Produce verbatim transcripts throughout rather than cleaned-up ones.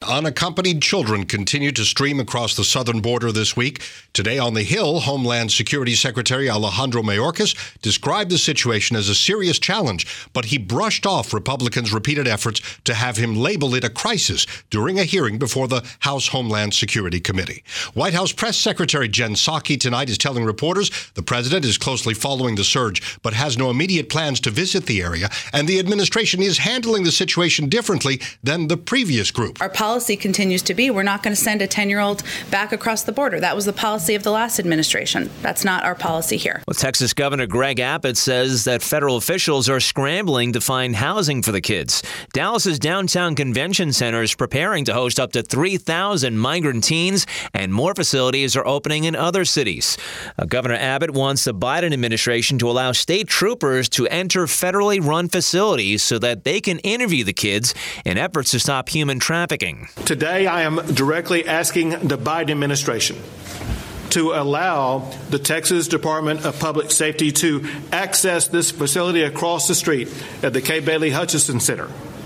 unaccompanied children continue to stream across the southern border this week. Today on the Hill, Homeland Security Secretary Alejandro Mayorkas described the situation as a serious challenge, but he brushed off Republicans' repeated efforts to have him label it a crisis during a hearing before the House Homeland Security Committee. White House Press Secretary Jen Psaki tonight is telling reporters the president is closely following the surge, but has no immediate plans to visit the area, and the administration is handling the situation differently than the previous group. Our policy continues to be we're not going to send a ten-year-old back across the border. That was the policy of the last administration. That's not our policy here. Well, Texas Governor Greg Abbott says that federal officials are scrambling to find housing for the kids. Dallas's downtown convention center is preparing to host up to three thousand migrant teens, and more facilities are opening in other cities. Uh, Governor Abbott wants the Biden administration to allow state troopers to enter federally run facilities so that they can interview the kids in efforts to stop human trafficking. Today, I am directly asking the Biden administration to allow the Texas Department of Public Safety to access this facility across the street at the Kay Bailey Hutchison Center,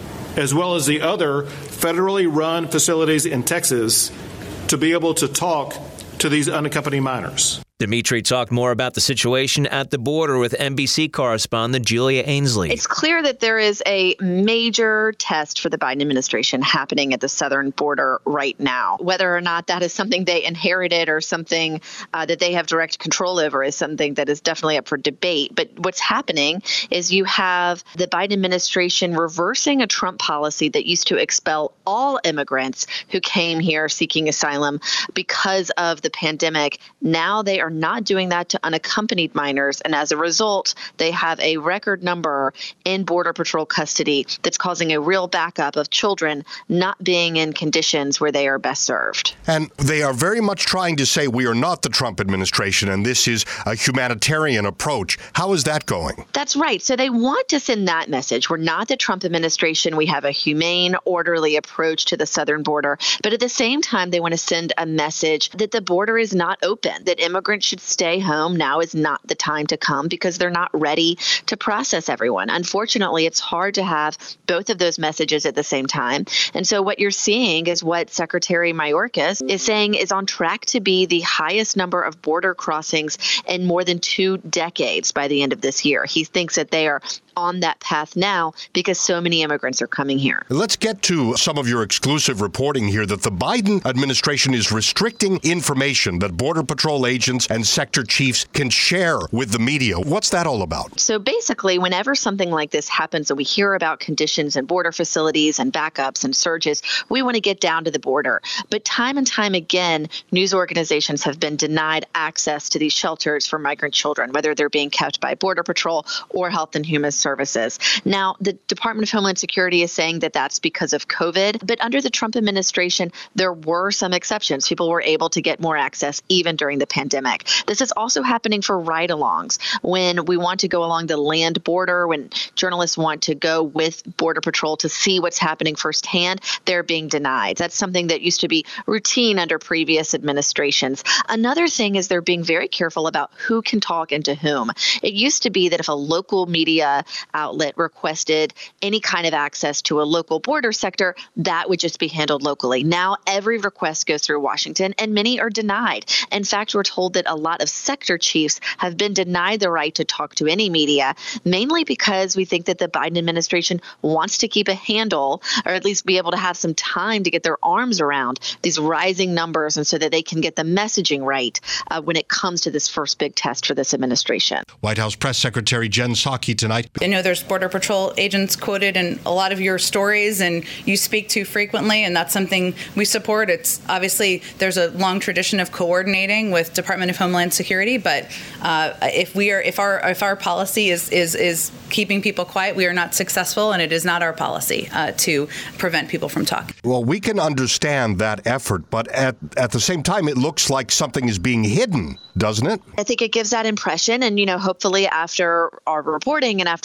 as well as the other federally run facilities in Texas, to be able to talk to these unaccompanied minors. Dimitri talked more about the situation at the border with N B C correspondent Julia Ainsley. It's clear that there is a major test for the Biden administration happening at the southern border right now. Whether or not that is something they inherited or something uh, that they have direct control over is something that is definitely up for debate. But what's happening is you have the Biden administration reversing a Trump policy that used to expel all immigrants who came here seeking asylum because of the pandemic. Now they are not doing that to unaccompanied minors. And as a result, they have a record number in Border Patrol custody that's causing a real backup of children not being in conditions where they are best served. And they are very much trying to say we are not the Trump administration and this is a humanitarian approach. How is that going? That's right. So they want to send that message. We're not the Trump administration. We have a humane, orderly approach to the southern border. But at the same time, they want to send a message that the border is not open, that immigrants should stay home. Now is not the time to come because they're not ready to process everyone. Unfortunately, it's hard to have both of those messages at the same time. And so what you're seeing is what Secretary Mayorkas is saying is on track to be the highest number of border crossings in more than two decades by the end of this year. He thinks that they are on that path now because so many immigrants are coming here. Let's get to some of your exclusive reporting here that the Biden administration is restricting information that Border Patrol agents and sector chiefs can share with the media. What's that all about? So basically, whenever something like this happens and we hear about conditions in border facilities and backups and surges, we want to get down to the border. But time and time again, news organizations have been denied access to these shelters for migrant children, whether they're being kept by Border Patrol or Health and Human Services. Now, the Department of Homeland Security is saying that that's because of COVID, but under the Trump administration, there were some exceptions. People were able to get more access even during the pandemic. This is also happening for ride-alongs. When we want to go along the land border, when journalists want to go with Border Patrol to see what's happening firsthand, they're being denied. That's something that used to be routine under previous administrations. Another thing is they're being very careful about who can talk and to whom. It used to be that if a local media outlet requested any kind of access to a local border sector, that would just be handled locally. Now every request goes through Washington, and many are denied. In fact, we're told that a lot of sector chiefs have been denied the right to talk to any media, mainly because we think that the Biden administration wants to keep a handle, or at least be able to have some time to get their arms around these rising numbers, and so that they can get the messaging right uh, when it comes to this first big test for this administration. White House Press Secretary Jen Psaki tonight. I know there's Border Patrol agents quoted in a lot of your stories, and you speak to frequently, and that's something we support. It's obviously there's a long tradition of coordinating with Department of Homeland Security, but uh, if we are, if our if our policy is is is keeping people quiet, we are not successful, and it is not our policy uh, to prevent people from talking. Well, we can understand that effort, but at at the same time, it looks like something is being hidden, doesn't it? I think it gives that impression, and you know, hopefully after our reporting and after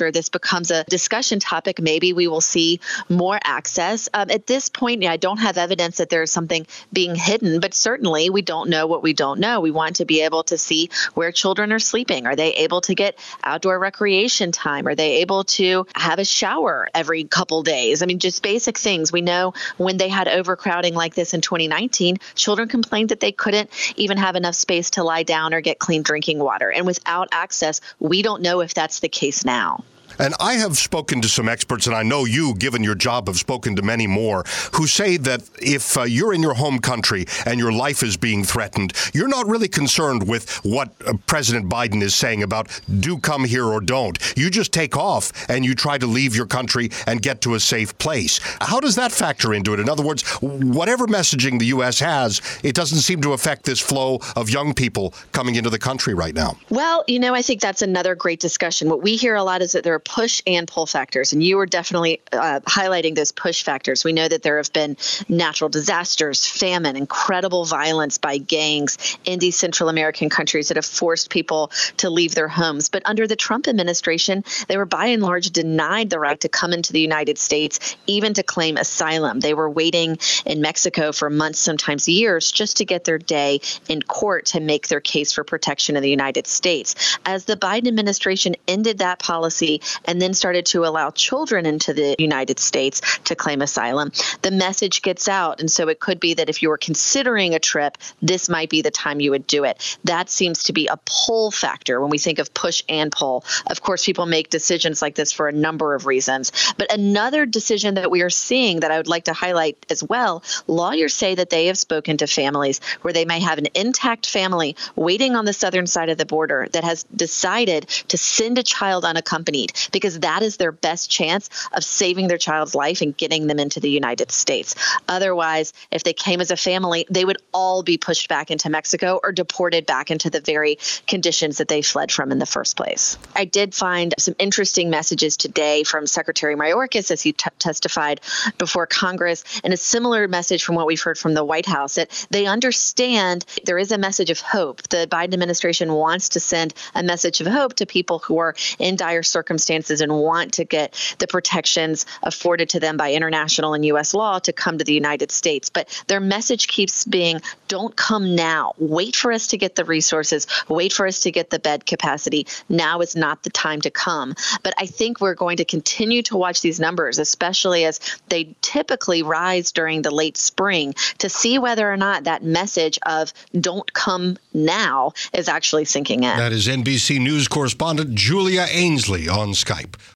border, this becomes a discussion topic, maybe we will see more access. Um, at this point, yeah, I don't have evidence that there's something being hidden, but certainly we don't know what we don't know. We want to be able to see where children are sleeping. Are they able to get outdoor recreation time? Are they able to have a shower every couple days? I mean, just basic things. We know when they had overcrowding like this in twenty nineteen, children complained that they couldn't even have enough space to lie down or get clean drinking water. And without access, we don't know if that's the case now. And I have spoken to some experts, and I know you, given your job, have spoken to many more, who say that if uh, you're in your home country and your life is being threatened, you're not really concerned with what uh, President Biden is saying about do come here or don't. You just take off and you try to leave your country and get to a safe place. How does that factor into it? In other words, whatever messaging the U S has, it doesn't seem to affect this flow of young people coming into the country right now. Well, you know, I think that's another great discussion. What we hear a lot is that there are push and pull factors, and you were definitely uh, highlighting those push factors. We know that there have been natural disasters, famine, incredible violence by gangs in these Central American countries that have forced people to leave their homes. But under the Trump administration, they were by and large denied the right to come into the United States, even to claim asylum. They were waiting in Mexico for months, sometimes years, just to get their day in court to make their case for protection in the United States. As the Biden administration ended that policy and then started to allow children into the United States to claim asylum, the message gets out. And so it could be that if you were considering a trip, this might be the time you would do it. That seems to be a pull factor when we think of push and pull. Of course, people make decisions like this for a number of reasons. But another decision that we are seeing that I would like to highlight as well, lawyers say that they have spoken to families where they may have an intact family waiting on the southern side of the border that has decided to send a child unaccompanied because that is their best chance of saving their child's life and getting them into the United States. Otherwise, if they came as a family, they would all be pushed back into Mexico or deported back into the very conditions that they fled from in the first place. I did find some interesting messages today from Secretary Mayorkas as he t- testified before Congress, and a similar message from what we've heard from the White House, that they understand there is a message of hope. The Biden administration wants to send a message of hope to people who are in dire circumstances and want to get the protections afforded to them by international and U S law to come to the United States. But their message keeps being, don't come now. Wait for us to get the resources. Wait for us to get the bed capacity. Now is not the time to come. But I think we're going to continue to watch these numbers, especially as they typically rise during the late spring, to see whether or not that message of don't come now is actually sinking in. That is N B C News correspondent Julia Ainsley on Skype.